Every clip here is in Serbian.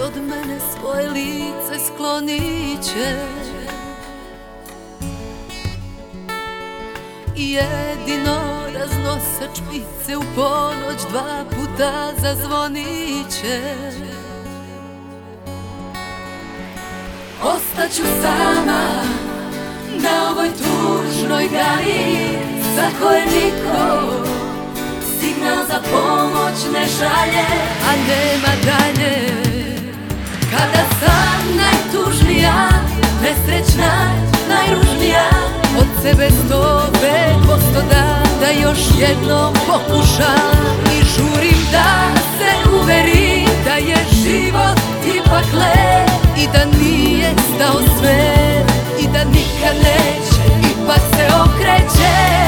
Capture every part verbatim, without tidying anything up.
od mene svoje lice sklonit će. Jedino raznosač pice u ponoć dva puta zazvonit će. Ostaću sama na ovoj tužnoj gali za koje niko signal za pomoć ne šalje, a nema dalje. Kada sam najtužnija, nesrećna, najružnija, od sebe sto pet posto da, da još jednom pokušam. I žurim da se uverim da je život ipak lep i da nije stao sve i da nikad neće, ipak se okreće.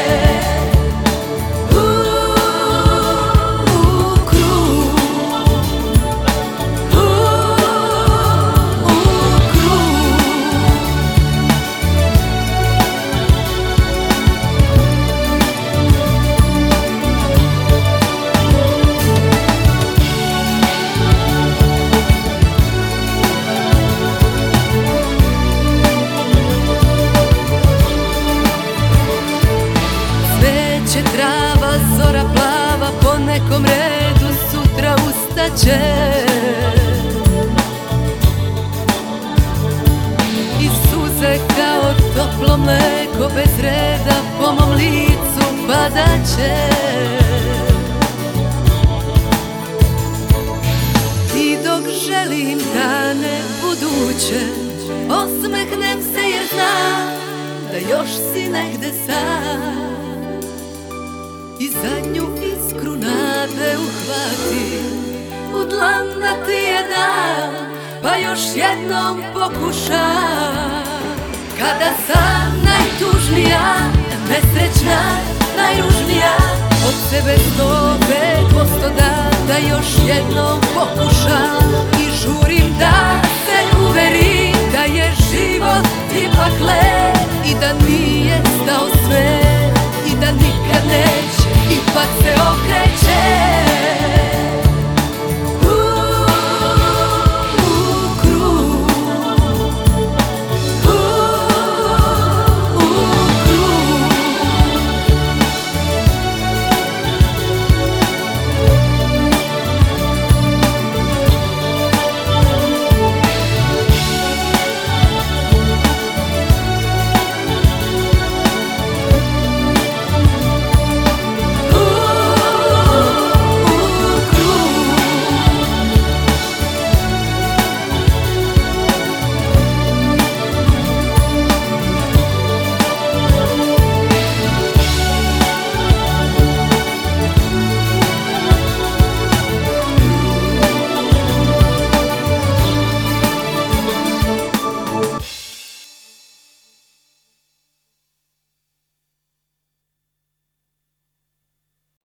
Trava, zora plava, po nekom redu sutra ustaće. I suze kao toplo mleko bez reda po mom licu padaće. I dok želim dane buduće, osmehnem se jer znam da još si negde sam. I zadnju iskru nade uhvatim, u dlan da ti je dam, pa još jednom pokušam. Kada sam najtužnija, nesrećna, najružnija, od sebe sto pet posto da, da još jednom pokušam. I žurim da